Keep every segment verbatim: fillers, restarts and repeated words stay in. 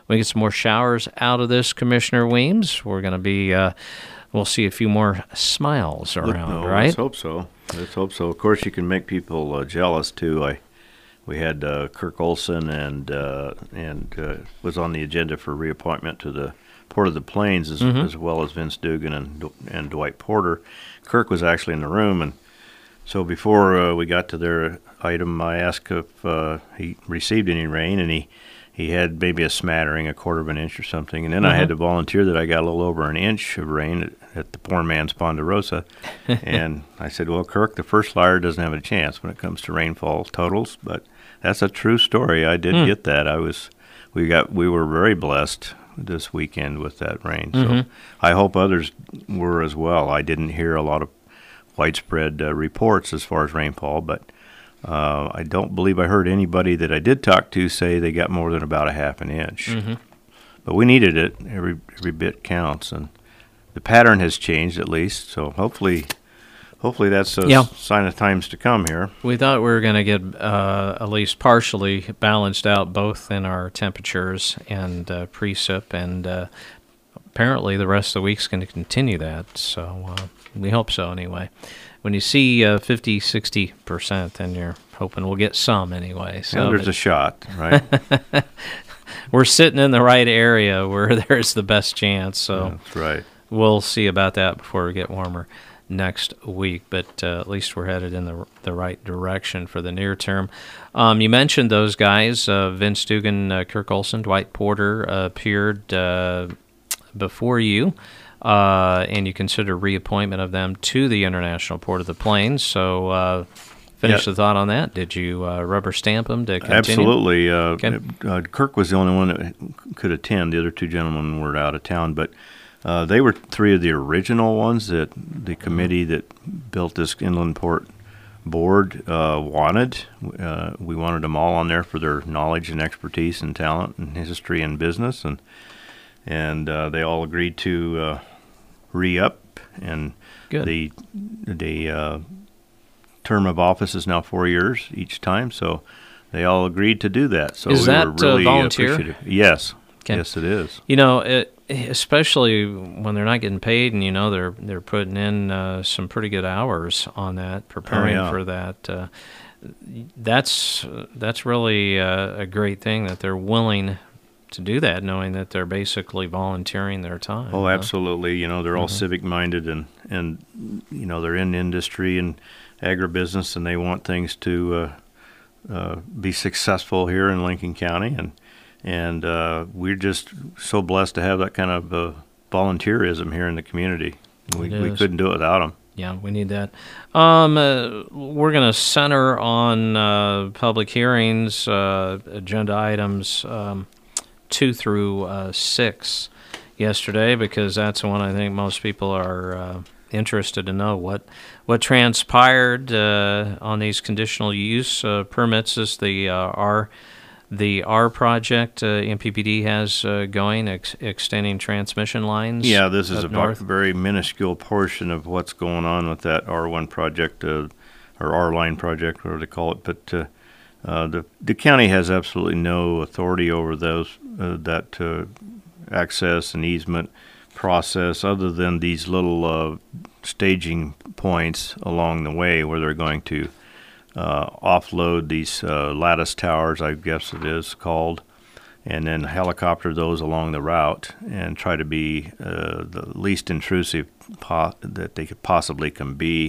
we get some more showers out of this, Commissioner Weems, we're going to be, uh, we'll see a few more smiles around, no, right? Let's hope so. Let's hope so. Of course, you can make people uh, jealous too. I, we had uh, Kirk Olson and uh, and uh, was on the agenda for reappointment to the Port of the Plains, as, mm-hmm. as well as Vince Dugan and and Dwight Porter. Kirk was actually in the room, and so before uh, we got to their item, I asked if uh, he received any rain, and he, he had maybe a smattering, a quarter of an inch or something. And then mm-hmm. I had to volunteer that I got a little over an inch of rain at, at the Poor Man's Ponderosa. And I said, well, Kirk, the first flyer doesn't have a chance when it comes to rainfall totals. But that's a true story. I did mm. get that. I was, we got, we were very blessed this weekend with that rain. Mm-hmm. So I hope others were as well. I didn't hear a lot of widespread uh, reports as far as rainfall, but uh, I don't believe I heard anybody that I did talk to say they got more than about a half an inch. Mm-hmm. But we needed it. Every every bit counts, and the pattern has changed at least. So hopefully, hopefully that's a yeah. sign of times to come here. We thought we were going to get uh, at least partially balanced out, both in our temperatures and uh, precip, and uh, apparently the rest of the week's going to continue that. So. Uh, We hope so, anyway. When you see uh, fifty, sixty percent, then you're hoping we'll get some anyway. So yeah, there's a shot, right? We're sitting in the right area where there's the best chance. So that's right. We'll see about that before we get warmer next week. But uh, at least we're headed in the the right direction for the near term. Um, you mentioned those guys, uh, Vince Dugan, uh, Kirk Olson, Dwight Porter uh, appeared uh, before you. Uh, and you consider reappointment of them to the International Port of the Plains. So uh, finish yeah. the thought on that. Did you uh, rubber stamp them to continue? Absolutely. Uh, okay. uh, Kirk was the only one that could attend. The other two gentlemen were out of town. But uh, they were three of the original ones that the committee that built this inland port board uh, wanted. Uh, we wanted them all on there for their knowledge and expertise and talent and history and business. And, and uh, they all agreed to... Uh, re-up, and Good. the the uh, term of office is now four years each time, so they all agreed to do that. So is we that were really uh, volunteer? appreciative. Yes, okay. yes, it is. You know, it, especially when they're not getting paid, and you know they're they're putting in uh, some pretty good hours on that, preparing oh, yeah. for that. Uh, that's that's really uh, a great thing that they're willing to do that, knowing that they're basically volunteering their time. Oh, huh? absolutely. You know, they're all mm-hmm. civic-minded, and, and, you know, they're in industry and agribusiness, and they want things to uh, uh, be successful here in Lincoln County. And and uh, we're just so blessed to have that kind of uh, volunteerism here in the community. We, we couldn't do it without them. Yeah, we need that. Um, uh, we're going to center on uh, public hearings, uh, agenda items, um, two through uh, six yesterday, because that's the one I think most people are uh, interested to know what what transpired uh, on these conditional use uh, permits. Is the uh, R the R project uh, M P P D has uh, going, ex- extending transmission lines? Yeah, this is a north. very minuscule portion of what's going on with that R one project, uh, or R line project, whatever they call it, but. Uh, Uh, the the county has absolutely no authority over those uh, that uh, access and easement process, other than these little uh, staging points along the way where they're going to uh, offload these uh, lattice towers, I guess it is called, and then helicopter those along the route and try to be uh, the least intrusive po- that they could possibly can be.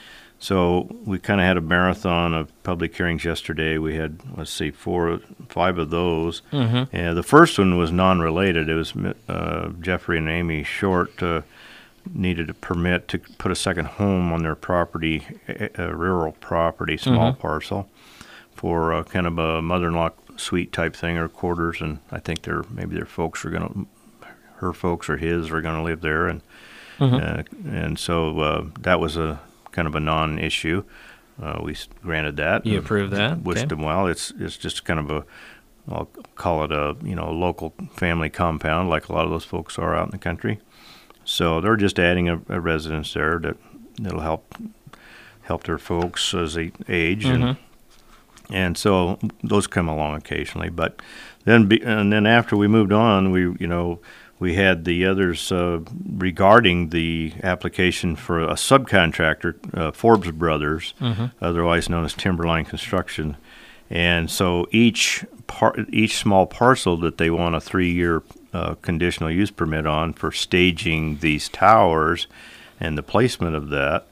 So we kind of had a marathon of public hearings yesterday. We had, let's see, four, five of those. Mm-hmm. And the first one was non-related. It was uh, Jeffrey and Amy Short uh, needed a permit to put a second home on their property, a rural property, small mm-hmm. parcel, for uh, kind of a mother-in-law suite type thing, or quarters. And I think their maybe their folks are going to, her folks or his are going to live there, and mm-hmm. uh, and so uh, that was a kind of a non-issue. Uh, we granted that. You approved that? Wished okay. them well. It's it's just kind of a, I'll call it a you know local family compound, like a lot of those folks are out in the country. So they're just adding a, a residence there that that'll help help their folks as they age, mm-hmm. and and so those come along occasionally. But then, be, and then after we moved on, we you know we had the others uh, regarding the application for a subcontractor, uh, Forbes Brothers, mm-hmm. otherwise known as Timberline Construction, and so each par- each small parcel that they want a three-year uh, conditional use permit on for staging these towers and the placement of that.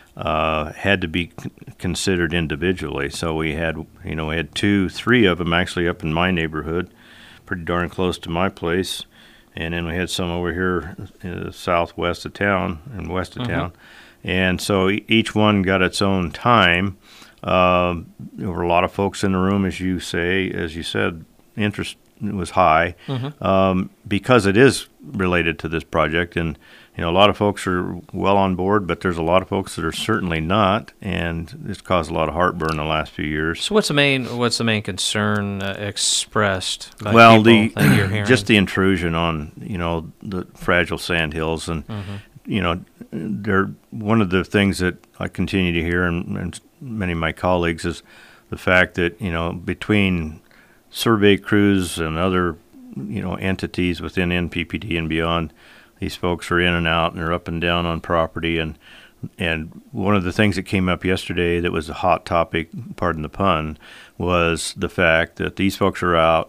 Uh, had to be c- considered individually. So we had, you know, we had two, three of them actually up in my neighborhood, pretty darn close to my place, and then we had some over here in the southwest of town and west of mm-hmm. town. And so e- each one got its own time. Uh, there were a lot of folks in the room, as you say, as you said, interest was high mm-hmm. um, because it is related to this project. And you know, a lot of folks are well on board, but there's a lot of folks that are certainly not, and it's caused a lot of heartburn the last few years. So, what's the main what's the main concern uh, expressed by well, people the that you're hearing? Just the intrusion on you know the fragile sand hills, and mm-hmm. you know, they're one of the things that I continue to hear, and, and many of my colleagues, is the fact that you know between survey crews and other you know entities within N P P D and beyond. These folks are in and out, and they're up and down on property. And and one of the things that came up yesterday that was a hot topic, pardon the pun, was the fact that these folks are out,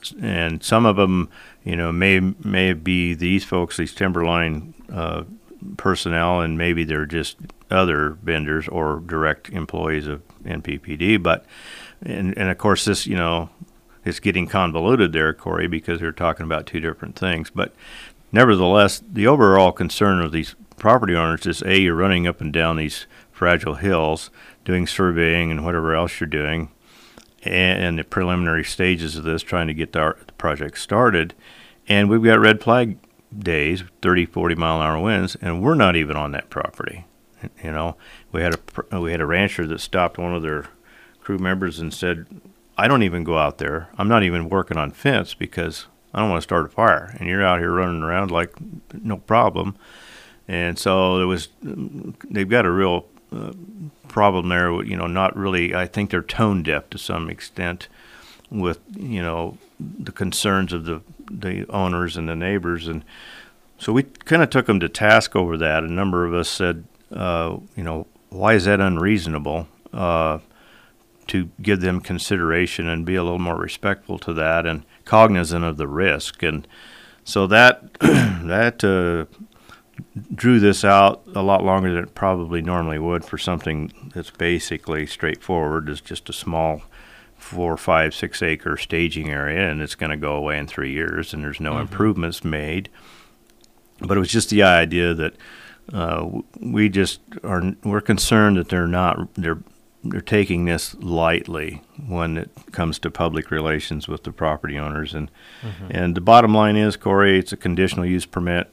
and some of them, you know, may may be these folks, these Timberline uh, personnel, and maybe they're just other vendors or direct employees of N P P D. But and and of course this, you know, it's getting convoluted there, Corey, because they're talking about two different things, but. Nevertheless, the overall concern of these property owners is, A, you're running up and down these fragile hills, doing surveying and whatever else you're doing, and the preliminary stages of this, trying to get the project started. And we've got red flag days, thirty, forty mile an hour winds, and we're not even on that property. You know, we had a, we had a rancher that stopped one of their crew members and said, I don't even go out there. I'm not even working on fence because I don't want to start a fire, and you're out here running around like no problem. And so there was, they've got a real uh, problem there. You know, not really. I think they're tone deaf to some extent with you know the concerns of the the owners and the neighbors, and so we kind of took them to task over that. A number of us said, uh, you know, why is that unreasonable? Uh, to give them consideration and be a little more respectful to that and cognizant of the risk. And so that that uh, drew this out a lot longer than it probably normally would for something that's basically straightforward. It's just a small four, five, six acre staging area, and it's going to go away in three years, and there's no mm-hmm. improvements made. But it was just the idea that uh, we just are we're concerned that they're not they're they're taking this lightly when it comes to public relations with the property owners. And mm-hmm. and the bottom line is, Corey, it's a conditional use permit.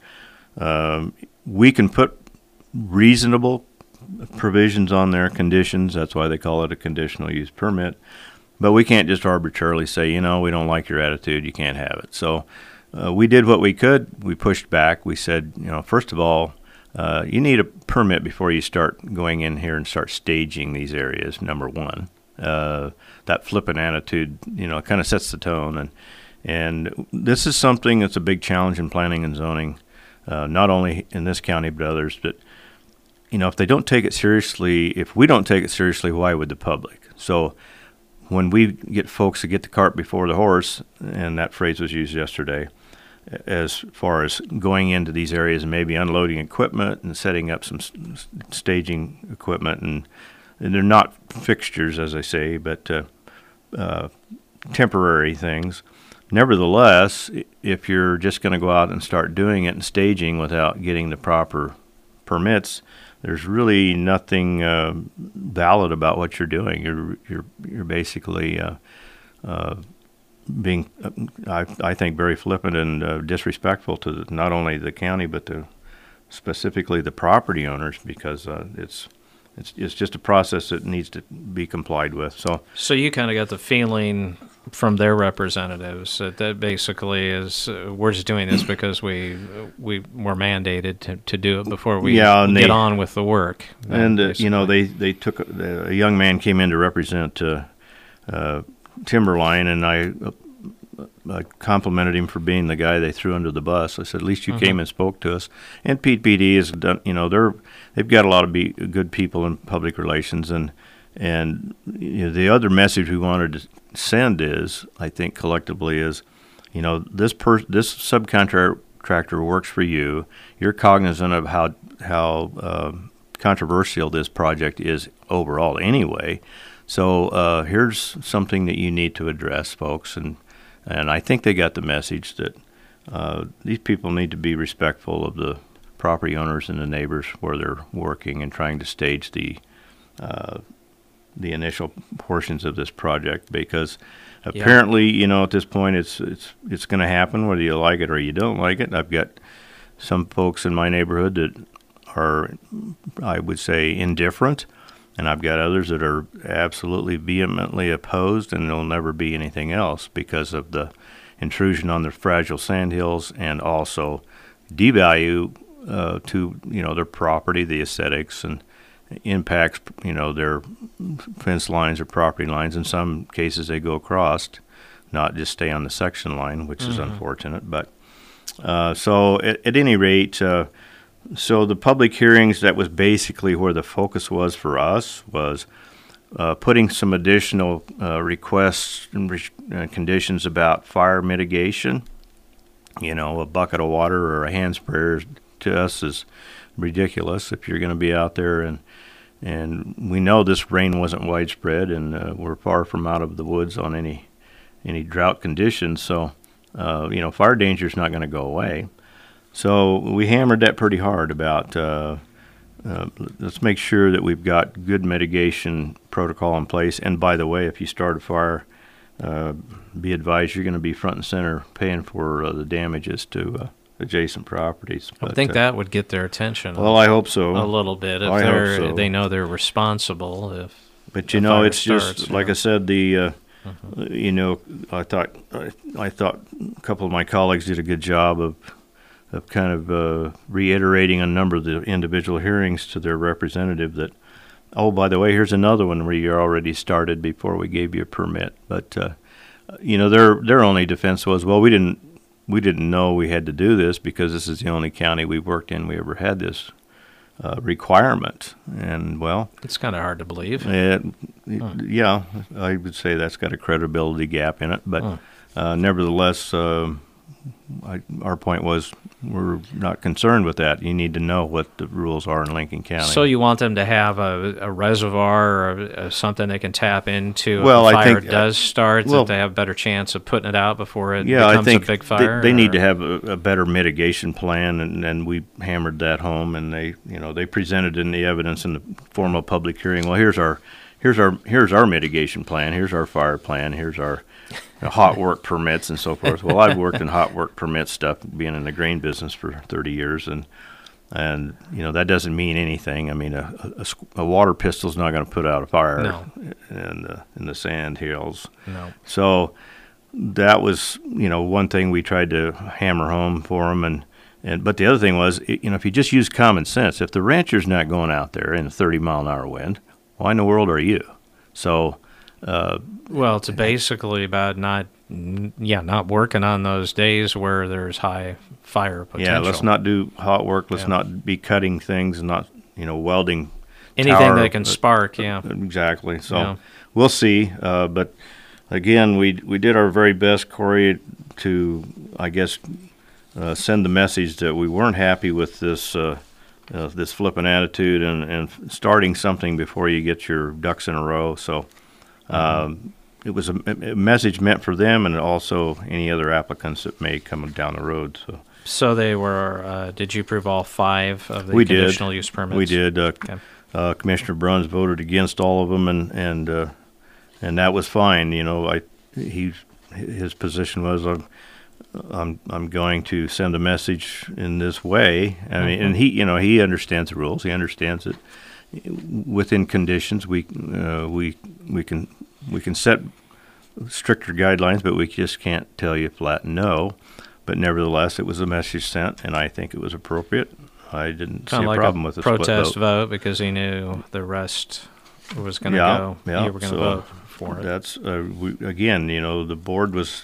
Um, we can put reasonable provisions on their conditions. That's why they call it a conditional use permit. But we can't just arbitrarily say, you know, we don't like your attitude, you can't have it. So uh, we did what we could. We pushed back. We said, you know, first of all, Uh, you need a permit before you start going in here and start staging these areas, number one. Uh, that flippant attitude, you know, kind of sets the tone. And and this is something that's a big challenge in planning and zoning, uh, not only in this county but others. But, you know, if they don't take it seriously, if we don't take it seriously, why would the public? So when we get folks to get the cart before the horse, and that phrase was used yesterday, as far as going into these areas and maybe unloading equipment and setting up some s- staging equipment. And, and they're not fixtures, as I say, but uh, uh, temporary things. Nevertheless, if you're just going to go out and start doing it and staging without getting the proper permits, there's really nothing uh, valid about what you're doing. You're you're you're basically uh, uh, being, I, I think, very flippant and uh, disrespectful to the, not only the county but to specifically the property owners, because uh, it's it's it's just a process that needs to be complied with. So, so you kind of got the feeling from their representatives that that basically is uh, we're just doing this because we we were mandated to, to do it before we yeah, get they, on with the work. And uh, you know, they they took a, a young man came in to represent. Uh, uh, Timberline, and I, uh, I complimented him for being the guy they threw under the bus. I said, at least you Mm-hmm. came and spoke to us. And Pete P D has done, you know, they're they've got a lot of be, good people in public relations, and and you know, the other message we wanted to send is, I think collectively, is, you know, this per this subcontractor works for you. You're cognizant of how how uh, controversial this project is overall, anyway. So uh, here's something that you need to address, folks, and and I think they got the message that uh, these people need to be respectful of the property owners and the neighbors where they're working and trying to stage the uh, the initial portions of this project, because apparently, you know, at this point, it's it's it's going to happen whether you like it or you don't like it. I've got some folks in my neighborhood that are, I would say, indifferent, and I've got others that are absolutely vehemently opposed, and there'll never be anything else because of the intrusion on the fragile sandhills, and also devalue uh, to, you know, their property, the aesthetics, and impacts, you know, their fence lines or property lines. In some cases, they go across, not just stay on the section line, which mm-hmm. is unfortunate. But uh, so at, at any rate, uh, so the public hearings, that was basically where the focus was for us, was uh, putting some additional uh, requests and re- uh, conditions about fire mitigation. You know, a bucket of water or a hand sprayer to us is ridiculous if you're going to be out there, and and we know this rain wasn't widespread, and uh, we're far from out of the woods on any any drought conditions. So, uh, you know, fire danger is not going to go away. So we hammered that pretty hard about uh, uh, let's make sure that we've got good mitigation protocol in place. And by the way, if you start a fire, uh, be advised you're going to be front and center paying for uh, the damages to uh, adjacent properties. I But, think uh, that would get their attention. Well, I hope so. A little bit if I they're hope so. they know they're responsible. If But you the know, fire it's starts, just you like know. I said. The uh, Mhm. you know, I thought I, I thought a couple of my colleagues did a good job of of kind of uh, reiterating a number of the individual hearings to their representative that, oh, by the way, here's another one where you're already started before we gave you a permit. But uh, you know, their their only defense was, well, we didn't we didn't know we had to do this because this is the only county we worked in we ever had this uh, requirement. And well, It's kind of hard to believe. it, Huh. yeah, I would say that's got a credibility gap in it. But Huh. uh, nevertheless, um I, our point was we're not concerned with that. You need to know what the rules are in Lincoln County. So you want them to have a, a reservoir or a, a something they can tap into Well, if I the fire think, uh, does start, well- that they have a better chance of putting it out before it yeah, I becomes think a big they- fire? they, need or- to have a, a better mitigation plan, and, and we hammered that home. And they, you know, they presented in the evidence in the formal public hearing. Well, here's our, here's our, here's our mitigation plan. Here's our fire plan. Here's our hot work permits and so forth. Well, I've worked in hot work permit stuff, being in the grain business for thirty years, and and you know that doesn't mean anything. I mean, a, a, squ- a water pistol's not going to put out a fire No. in the in the sand hills. No. So that was, you know, one thing we tried to hammer home for them, and and but the other thing was, you know, if you just use common sense, if the rancher's not going out there in a thirty mile an hour wind, why in the world are you? So. Uh, Well, it's basically about not, n- yeah, not working on those days where there's high fire potential. Yeah, let's not do hot work. Let's Yeah. not be cutting things and not, you know, welding. anything tower- that can spark. Yeah. Exactly. So Yeah. we'll see. Uh, but again, we we did our very best, Corey, to, I guess, uh, send the message that we weren't happy with this uh, uh, this flippant attitude and, and starting something before you get your ducks in a row. So. Um, it was a, a message meant for them, and also any other applicants that may come down the road. So So they were. Uh, did you approve all five of the we did. conditional use permits? We did. Uh, Okay. uh, Commissioner Bruns voted against all of them, and and uh, and that was fine. You know, I he his position was I'm I'm I'm going to send a message in this way. I mean, and he you know he understands the rules. He understands it. Within conditions, we uh, we we can we can set stricter guidelines, but we just can't tell you flat no. But nevertheless, it was a message sent, and I think it was appropriate. I didn't see Kind a of like problem a with the split protest vote. vote because he knew the rest was going to Yeah, go. yeah, You were going to so- vote for it. That's uh, we, again, you know, the board was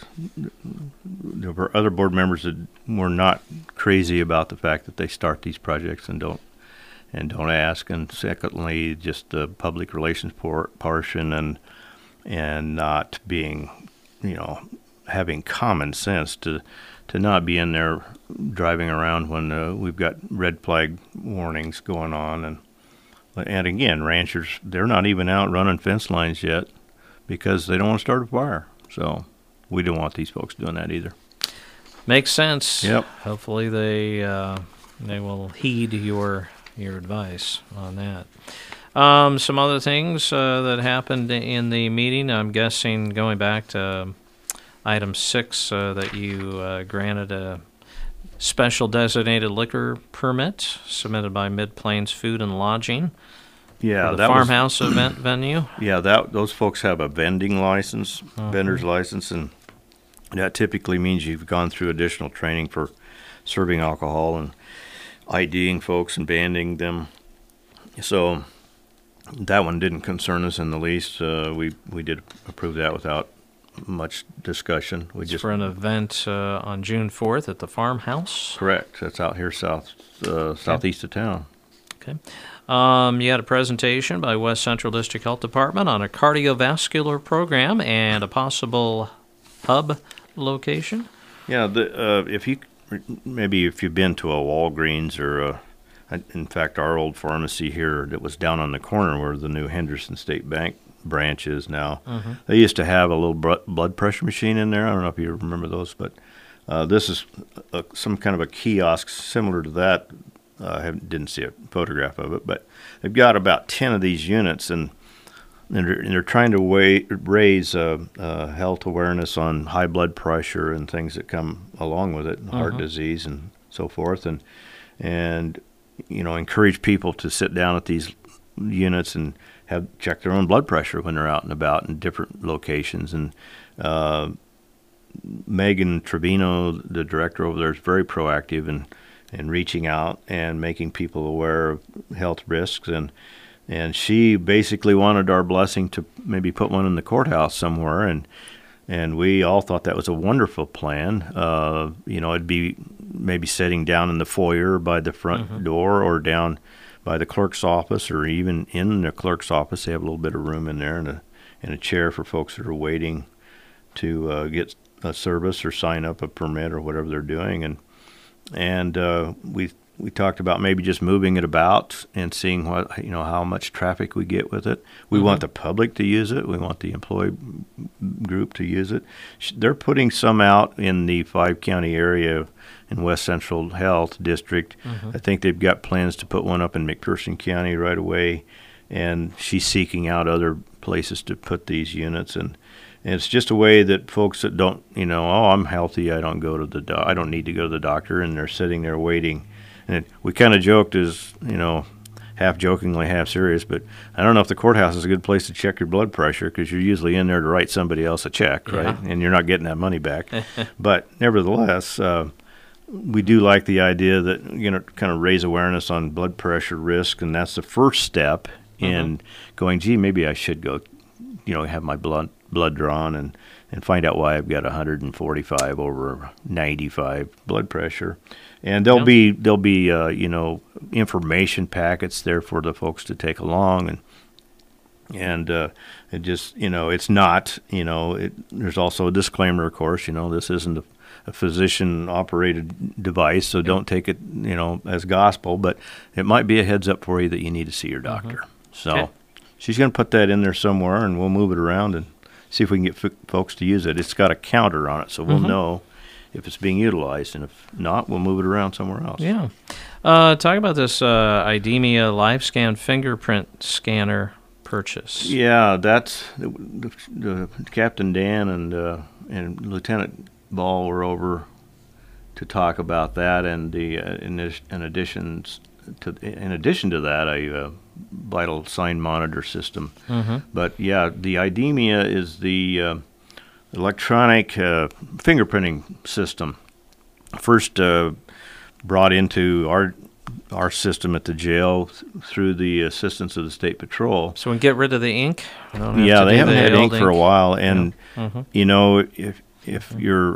there were other board members that were not crazy about the fact that they start these projects and don't and don't ask, and secondly, just the public relations por- portion and and not being, you know, having common sense to to not be in there driving around when uh, we've got red flag warnings going on. And and again, ranchers, they're not even out running fence lines yet because they don't want to start a fire. So we don't want these folks doing that either. Makes sense. Yep. Hopefully they uh, they will heed your your advice on that. Um, some other things uh, that happened in the meeting, I'm guessing going back to item six, uh, that you uh, granted a special designated liquor permit submitted by Mid Plains Food and Lodging Yeah, for the that farmhouse was, event venue. Yeah, that those folks have a vending license, Uh-huh. vendor's license, and that typically means you've gone through additional training for serving alcohol and IDing folks and banding them. So that one didn't concern us in the least. Uh, we we did approve that without much discussion. We It's just for an event uh, on June fourth at the farmhouse. correct. That's out here south uh, southeast of town. Okay. Um, you had a presentation by West Central District Health Department on a cardiovascular program and a possible hub location. Yeah, the, uh, if you maybe if you've been to a Walgreens or a, in fact our old pharmacy here that was down on the corner where the new Henderson State Bank branch is now, Mm-hmm. they used to have a little br- blood pressure machine in there. I don't know if you remember those, but uh, this is a, some kind of a kiosk similar to that. Uh, I haven't- didn't see a photograph of it, but they've got about ten of these units, and and they're, and they're trying to weigh, raise uh, uh, health awareness on high blood pressure and things that come along with it, and heart Mhm. disease and so forth, and and you know encourage people to sit down at these units and have check their own blood pressure when they're out and about in different locations. And uh, Megan Trevino, the director over there, is very proactive in in reaching out and making people aware of health risks, and and she basically wanted our blessing to maybe put one in the courthouse somewhere, and and we all thought that was a wonderful plan. Uh, you know, it'd be maybe sitting down in the foyer by the front Mhm. door or down by the clerk's office, or even in the clerk's office. They have a little bit of room in there and a and a chair for folks that are waiting to uh, get a service or sign up a permit or whatever they're doing. And and uh, we we talked about maybe just moving it about and seeing what you know how much traffic we get with it. We Mhm. want the public to use it. We want the employee group to use it. Sh- They're putting some out in the five county area in West Central Health District. Mhm. I think they've got plans to put one up in McPherson County right away, and she's seeking out other places to put these units. And, and it's just a way that folks that don't, you know, oh, I'm healthy, I don't go to the, do- I don't need to go to the doctor, and they're sitting there waiting. And it, we kind of joked as, you know, half jokingly, half serious, but I don't know if the courthouse is a good place to check your blood pressure, because you're usually in there to write somebody else a check, right? Yeah. And you're not getting that money back. But nevertheless, uh, we do like the idea that, you know, kind of raise awareness on blood pressure risk, and that's the first step in going, gee, maybe I should go, you know, have my blood blood drawn and, and find out why I've got one hundred forty-five over ninety-five blood pressure. And there'll Yeah. be there'll be uh, you know, information packets there for the folks to take along, and and uh, it just, you know, it's not, you know, it, there's also a disclaimer, of course, you know, this isn't a, a physician-operated device, so don't take it, you know, as gospel, but it might be a heads up for you that you need to see your doctor. So Okay. she's going to put that in there somewhere, and we'll move it around and see if we can get f- folks to use it. It's got a counter on it, so we'll Mhm. know if it's being utilized, and if not, we'll move it around somewhere else. Yeah. Uh, talk about this uh, IDEMIA LiveScan fingerprint scanner purchase. Yeah, that's the, the, the Captain Dan and uh, and Lieutenant Ball were over to talk about that, and the uh, in, this, in addition to in addition to that, a uh, vital sign monitor system. Mm-hmm. But yeah, the IDEMIA is the uh, electronic uh, fingerprinting system. First uh, brought into our our system at the jail through the assistance of the State Patrol. So we can get rid of the ink? We don't have Yeah, to they do haven't the had ink old for a while, and Yeah. Mhm. you know, if if you're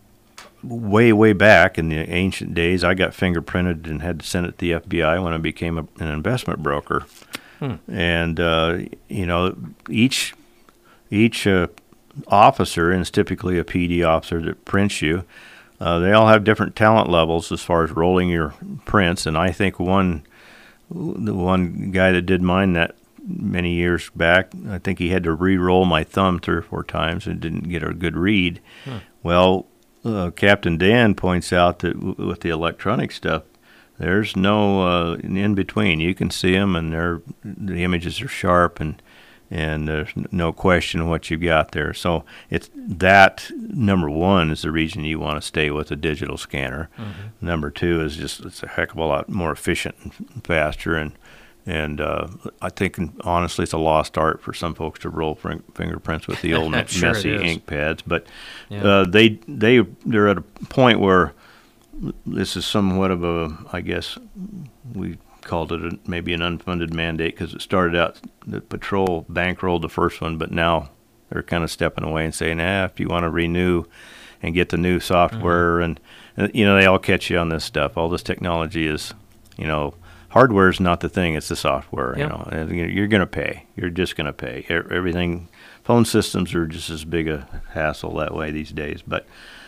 way way back in the ancient days, I got fingerprinted and had to send it to the F B I when I became a, an investment broker. Hmm. And uh, you know, each each uh, officer, and it's typically a P D officer that prints you, uh, they all have different talent levels as far as rolling your prints. And I think one the one guy that did mine that many years back, I think he had to re-roll my thumb three or four times and didn't get a good read. Hmm. Well, uh, Captain Dan points out that w- with the electronic stuff, there's no uh, in between. You can see them, and they're the images are sharp, and and there's no question what you got there. So it's that number one is the reason you want to stay with a digital scanner. Mm-hmm. Number two is just it's a heck of a lot more efficient and faster, and and uh, I think honestly it's a lost art for some folks to roll fing- fingerprints with the old sure messy ink pads. But yeah. uh, they they they're at a point where this is somewhat of a, I guess we called it a, maybe an unfunded mandate because it started out, the patrol bankrolled the first one, but now they're kind of stepping away and saying, ah, if you want to renew and get the new software, mm-hmm. and, and, you know, they all catch you on this stuff. All this technology is, you know, hardware is not the thing, it's the software, yep. you know, and you're going to pay. You're just going to pay. Everything, phone systems are just as big a hassle that way these days, but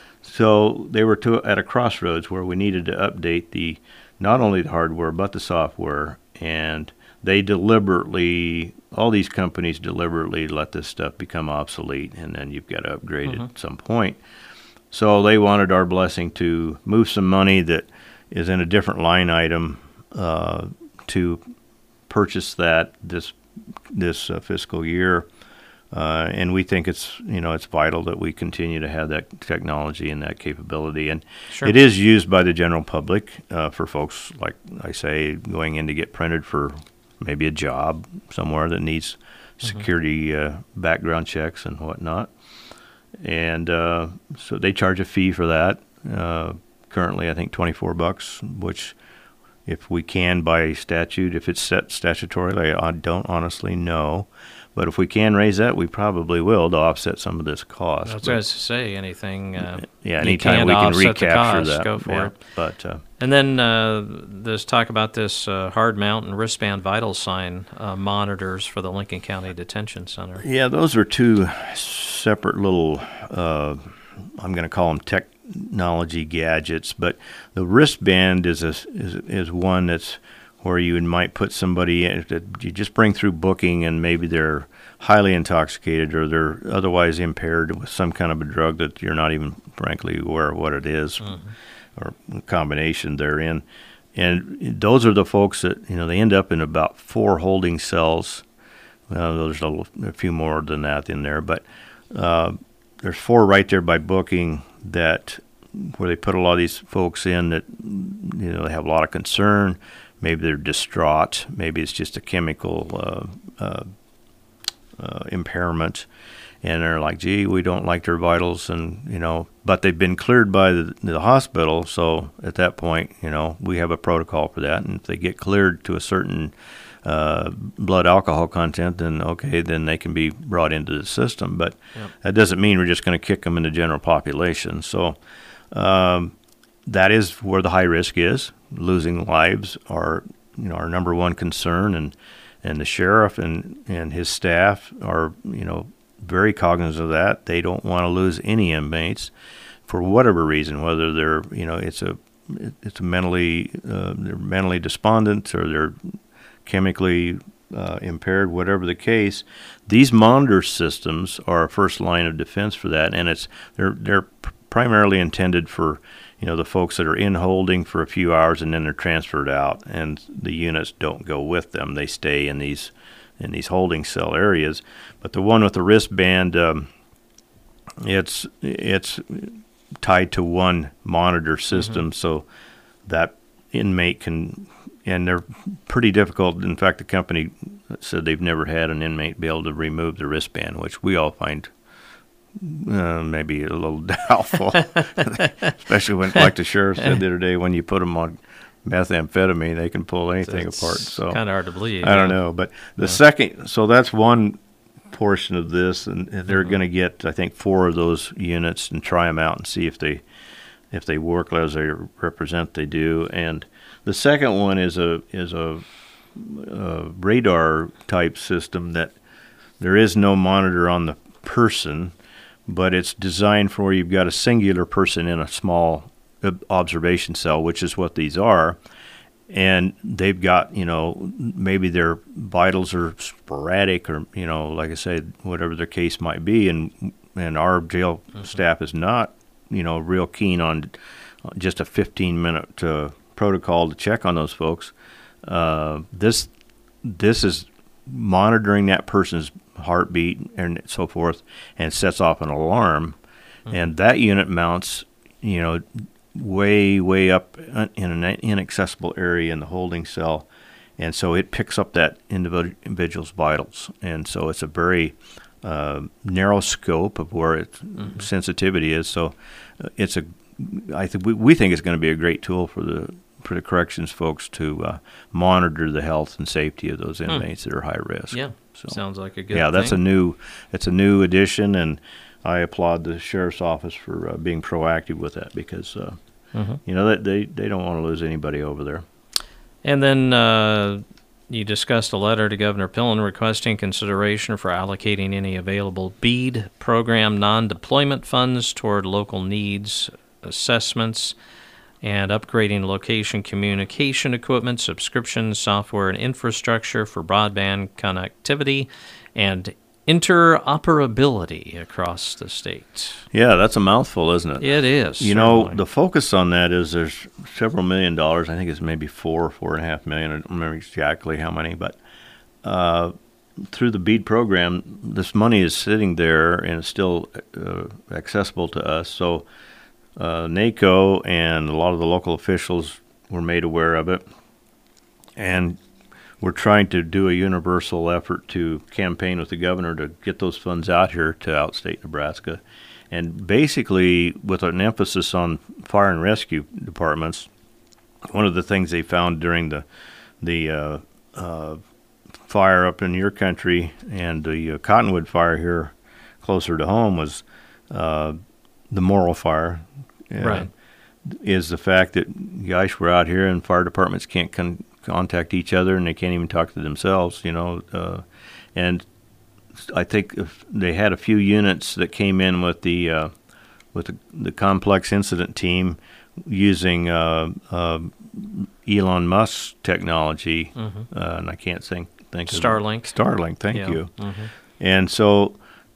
so they were to, at a crossroads where we needed to update the not only the hardware but the software, and they deliberately, all these companies deliberately let this stuff become obsolete, and then you've got to upgrade mm-hmm. it at some point. So they wanted our blessing to move some money that is in a different line item uh, to purchase that this this uh, fiscal year. Uh, and we think it's, you know, it's vital that we continue to have that technology and that capability. And sure. It is used by the general public uh, for folks, like I say, going in to get printed for maybe a job somewhere that needs mm-hmm. security uh, background checks and whatnot. And uh, so they charge a fee for that. Uh, currently, I think twenty-four bucks, which if we can by statute, if it's set statutorily, I don't honestly know. But if we can raise that, we probably will to offset some of this cost. That's what I was to say. Anything, uh, yeah, anytime we can recapture cost, that, go for yeah. it. But uh, and then uh, there's talk about this uh, hard mount and wristband vital sign uh, monitors for the Lincoln County Detention Center. Yeah, those are two separate little. Uh, I'm going to call them technology gadgets, but the wristband is a, is is one that's where you might put somebody in, you just bring through booking and maybe they're highly intoxicated or they're otherwise impaired with some kind of a drug that you're not even frankly aware of what it is mm-hmm. or a combination therein. And those are the folks that, you know, they end up in about four holding cells. Uh, there's a, a few more than that in there, but uh, there's four right there by booking that where they put a lot of these folks in that, you know, they have a lot of concern. Maybe they're distraught. Maybe it's just a chemical uh, uh, uh, impairment, and they're like, "Gee, we don't like their vitals," and you know, but they've been cleared by the, the hospital. So at that point, you know, we have a protocol for that, and if they get cleared to a certain uh, blood alcohol content, then okay, then they can be brought into the system. But yep. that doesn't mean we're just going to kick them in the general population. So. Um, That is where the high risk is. Losing lives are, you know, our number one concern, and and the sheriff and, and his staff are, you know, very cognizant of that. They don't want to lose any inmates for whatever reason, whether they're, you know, it's a it's a mentally uh, they're mentally despondent or they're chemically uh, impaired, whatever the case. These monitor systems are a first line of defense for that, and it's they're they're primarily intended for, you know, the folks that are in holding for a few hours and then they're transferred out, and the units don't go with them. They stay in these in these holding cell areas. But the one with the wristband, um, it's it's tied to one monitor system, mm-hmm. so that inmate can, and they're pretty difficult. In fact, the company said they've never had an inmate be able to remove the wristband, which we all find Uh, maybe a little doubtful, especially when, like the sheriff said the other day, when you put them on methamphetamine, they can pull anything It's apart. So kind of hard to believe. I don't yeah. know, but the Yeah. second, so that's one portion of this, and they're Mhm. going to get, I think, four of those units and try them out and see if they if they work as they represent they do. And the second one is a is a, a radar type system that there is no monitor on the person, but it's designed for where you've got a singular person in a small observation cell, which is what these are. And they've got, you know, maybe their vitals are sporadic, or, you know, like I said, whatever their case might be. And and our jail mm-hmm. staff is not, you know, real keen on just a fifteen minute uh, protocol to check on those folks. Uh, this this is monitoring that person's heartbeat and so forth, and sets off an alarm. Mm-hmm. And that unit mounts, you know, way, way up in an inaccessible area in the holding cell. And so it picks up that individual's vitals. And so it's a very uh, narrow scope of where its mm-hmm. sensitivity is. So uh, it's a, I think we, we think it's going to be a great tool for the for the corrections folks to uh, monitor the health and safety of those inmates mm. that are high risk. Yeah, so, sounds like a good yeah, thing. that's a new, it's a new addition, and I applaud the sheriff's office for uh, being proactive with that, because uh, mm-hmm. you know they, they they don't want to lose anybody over there. And then uh, you discussed a letter to Governor Pillen requesting consideration for allocating any available BEAD program non-deployment funds toward local needs assessments and upgrading location communication equipment, subscriptions, software, and infrastructure for broadband connectivity and interoperability across the state. Yeah, that's a mouthful, isn't it? It is. You certainly. know, the focus on that is there's several million dollars. I think it's maybe four, four and a half million. I don't remember exactly how many, but uh, through the BEAD program, this money is sitting there and it's still uh, accessible to us. So uh, NACO and a lot of the local officials were made aware of it, and we're trying to do a universal effort to campaign with the governor to get those funds out here to outstate Nebraska. And basically, with an emphasis on fire and rescue departments, one of the things they found during the the uh, uh, fire up in your country and the uh, Cottonwood fire here closer to home was uh, the Morrill fire. Uh, right. Is the fact that, gosh, we're out here and fire departments can't con- contact each other, and they can't even talk to themselves, you know. Uh, and I think if they had a few units that came in with the uh, with the, the complex incident team using uh, uh, Elon Musk's technology, mm-hmm. uh, and I can't think think Starlink. Of Starlink, thank yeah. you. Mm-hmm. And so,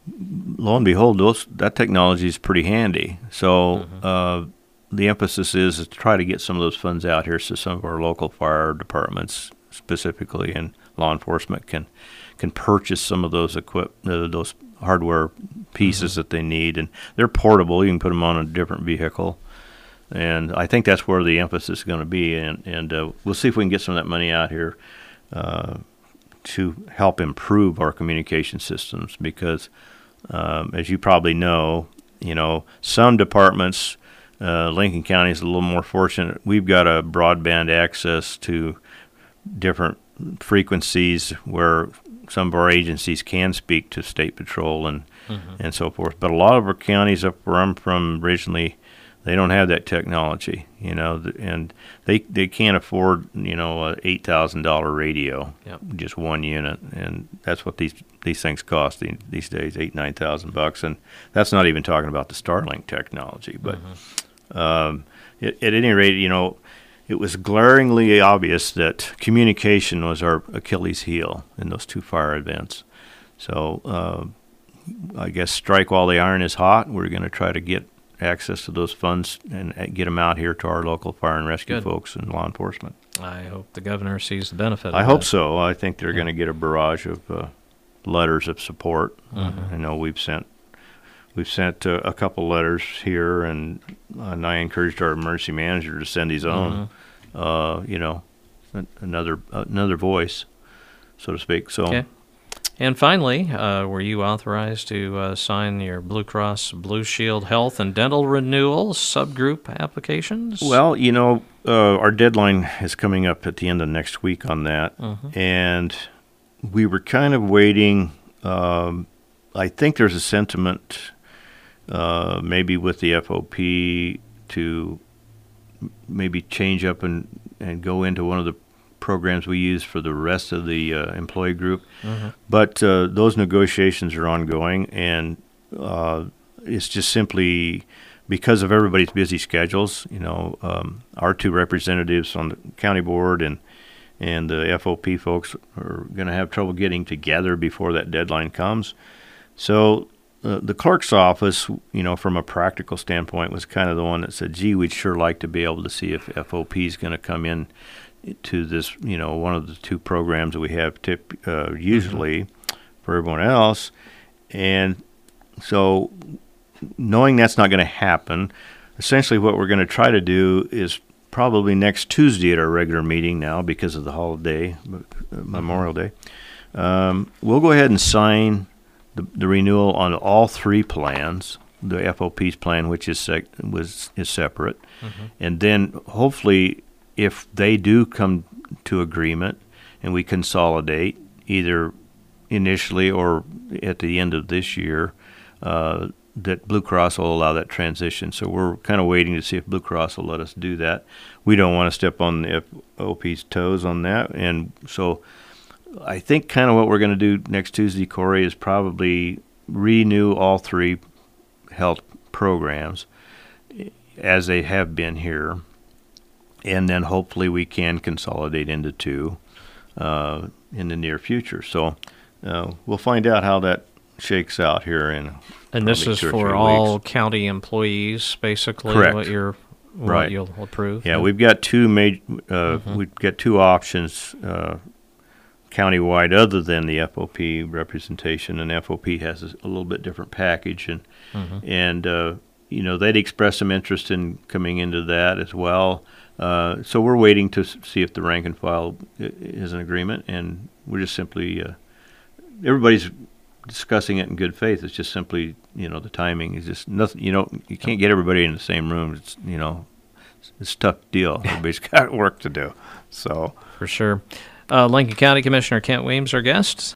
lo and behold, those that technology is pretty handy. So. Mm-hmm. Uh, The emphasis is to try to get some of those funds out here so some of our local fire departments specifically and law enforcement can can purchase some of those equip uh, those hardware pieces mm-hmm. that they need. And they're portable. You can put them on a different vehicle. And I think that's where the emphasis is going to be. And, and uh, we'll see if we can get some of that money out here uh, to help improve our communication systems, because, um, as you probably know, you know, some departments – Uh, Lincoln County is a little more fortunate. We've got a broadband access to different frequencies where some of our agencies can speak to State Patrol and mm-hmm. and so forth. But a lot of our counties up where I'm from originally, they don't have that technology, you know, and they they can't afford, you know, a eight thousand dollar radio, yep. just one unit, and that's what these these things cost these days, eight nine thousand bucks, and that's not even talking about the Starlink technology, but. Mm-hmm. Um, at, at any rate, you know, it was glaringly obvious that communication was our Achilles heel in those two fire events. So uh, I guess strike while the iron is hot. We're going to try to get access to those funds and get them out here to our local fire and rescue Good. folks and law enforcement. I hope the governor sees the benefit of I that. hope so. I think they're yeah. going to get a barrage of uh, letters of support. Mm-hmm. I know we've sent We've sent uh, a couple letters here, and, and I encouraged our emergency manager to send his own, mm-hmm. uh, you know, another another voice, so to speak. So, okay. And finally, uh, were you authorized to uh, sign your Blue Cross Blue Shield Health and Dental Renewal subgroup applications? Well, you know, uh, our deadline is coming up at the end of next week on that, Mhm. and we were kind of waiting. Um, I think there's a sentiment, uh, maybe with the F O P, to maybe change up and, and go into one of the programs we use for the rest of the uh, employee group. Mm-hmm. But uh, those negotiations are ongoing, and uh, it's just simply because of everybody's busy schedules. You know, um, our two representatives on the county board and and the F O P folks are going to have trouble getting together before that deadline comes. So uh, the clerk's office, you know, from a practical standpoint, was kind of the one that said, gee, we'd sure like to be able to see if F O P is going to come in to this, you know, one of the two programs that we have tip, uh, usually mm-hmm. for everyone else. And so knowing that's not going to happen, essentially what we're going to try to do is probably next Tuesday at our regular meeting now, because of the holiday, mm-hmm. Memorial Day, um, we'll go ahead and sign the, the renewal on all three plans, the F O P's plan, which is sec- was is separate, mm-hmm. and then hopefully if they do come to agreement and we consolidate either initially or at the end of this year, uh, that Blue Cross will allow that transition. So we're kind of waiting to see if Blue Cross will let us do that. We don't want to step on the F O P's toes on that. And so I think kind of what we're going to do next Tuesday, Corey, is probably renew all three health programs as they have been here. And then hopefully we can consolidate into two uh, in the near future. So uh, we'll find out how that shakes out here in and this is for all weeks. County employees, basically. Correct. What you're what right. you'll approve. Yeah, we've got two major. Uh, mm-hmm. We've got two options uh, countywide, other than the F O P representation, and F O P has a, a little bit different package, and mm-hmm. and uh, you know they'd expressed some interest in coming into that as well. Uh, so we're waiting to see if the rank and file is in agreement, and we're just simply uh, everybody's discussing it in good faith. It's just simply, you know, the timing is just nothing. You know, you can't get everybody in the same room. It's, you know, it's, it's a tough deal. Everybody's got work to do. So for sure. Uh, Lincoln County Commissioner Kent Weems, our guest.